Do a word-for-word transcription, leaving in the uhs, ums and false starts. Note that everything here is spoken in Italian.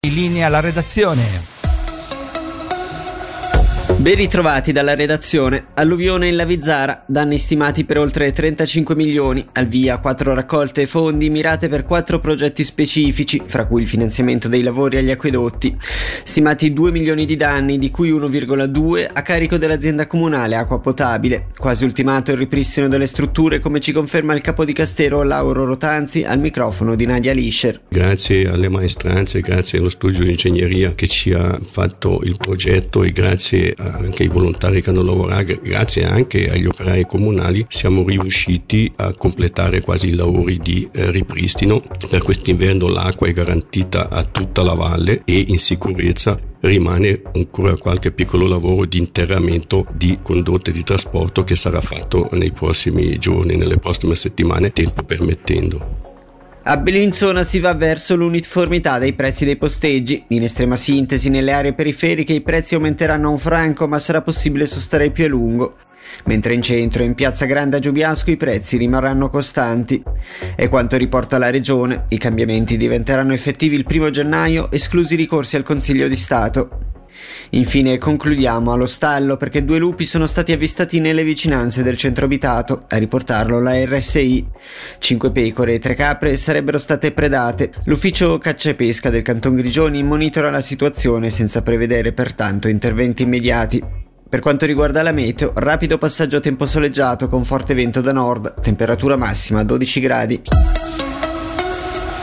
In linea alla redazione. Ben ritrovati dalla redazione. Alluvione in Lavizzara, danni stimati per oltre trentacinque milioni, al via quattro raccolte fondi mirate per quattro progetti specifici, fra cui il finanziamento dei lavori agli acquedotti. Stimati due milioni di danni, di cui uno virgola due a carico dell'azienda comunale Acqua Potabile. Quasi ultimato il ripristino delle strutture, come ci conferma il capo di Castero Lauro Rotanzi al microfono di Nadia Lischer. Grazie alle maestranze, grazie allo studio di ingegneria che ci ha fatto il progetto e grazie a anche ai volontari che hanno lavorato, grazie anche agli operai comunali, siamo riusciti a completare quasi i lavori di eh, ripristino. Per quest'inverno l'acqua è garantita a tutta la valle e in sicurezza. Rimane ancora qualche piccolo lavoro di interramento di condotte di trasporto che sarà fatto nei prossimi giorni, nelle prossime settimane, tempo permettendo. A Bellinzona si va verso l'uniformità dei prezzi dei posteggi. In estrema sintesi, nelle aree periferiche i prezzi aumenteranno a un franco, ma sarà possibile sostare più a lungo. Mentre in centro e in Piazza Grande a Giobiasco i prezzi rimarranno costanti. E quanto riporta la regione, i cambiamenti diventeranno effettivi il primo gennaio, esclusi i ricorsi al Consiglio di Stato. Infine concludiamo allo stallo perché due lupi sono stati avvistati nelle vicinanze del centro abitato, a riportarlo la R S I. Cinque pecore e tre capre sarebbero state predate. L'ufficio caccia e pesca del Canton Grigioni monitora la situazione senza prevedere pertanto interventi immediati. Per quanto riguarda la meteo, rapido passaggio a tempo soleggiato con forte vento da nord, temperatura massima dodici gradi.